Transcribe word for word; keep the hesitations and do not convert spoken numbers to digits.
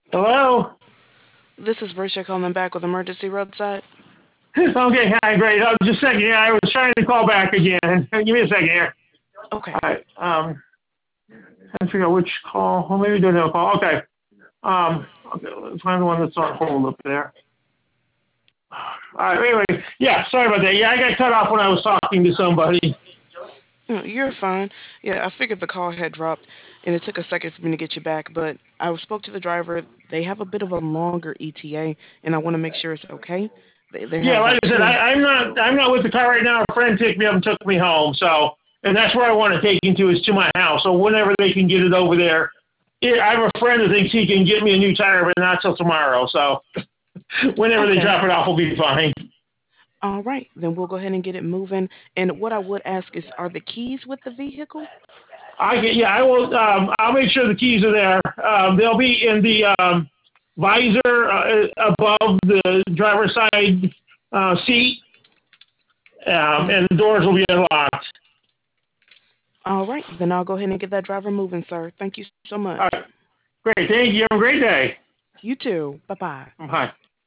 Hello? This is Brisha calling back with Emergency Roadside. Okay, hi, great. Uh, just a second here. I was trying to call back again. Give me a second here. Okay. All right. Um, trying to figure out which call. Well, maybe do another call. Okay. Um, okay, let's find the one that's on hold up there. All right, anyway. Yeah, sorry about that. Yeah, I got cut off when I was talking to somebody. No, you're fine. Yeah, I figured the call had dropped, and it took a second for me to get you back, but I spoke to the driver. They have a bit of a longer E T A, and I want to make sure it's okay. They, they have Yeah, like about I said, two. I, I'm not I'm not with the car right now. A friend picked me up and took me home. So, and that's where I want to take him to is to my house. So whenever they can get it over there, yeah, I have a friend who thinks he can get me a new tire, but not till tomorrow. So whenever they Okay. drop it off, will be fine. All right, then we'll go ahead and get it moving. And what I would ask is, are the keys with the vehicle? I get, yeah, I will. Um, I'll make sure the keys are there. Um, they'll be in the um, visor uh, above the driver's side uh, seat, um, Uh, and the doors will be unlocked. all right, then I'll go ahead and get that driver moving, sir. Thank you so All much. right, great. Thank you. Have a great day. You too. Bye bye. Bye.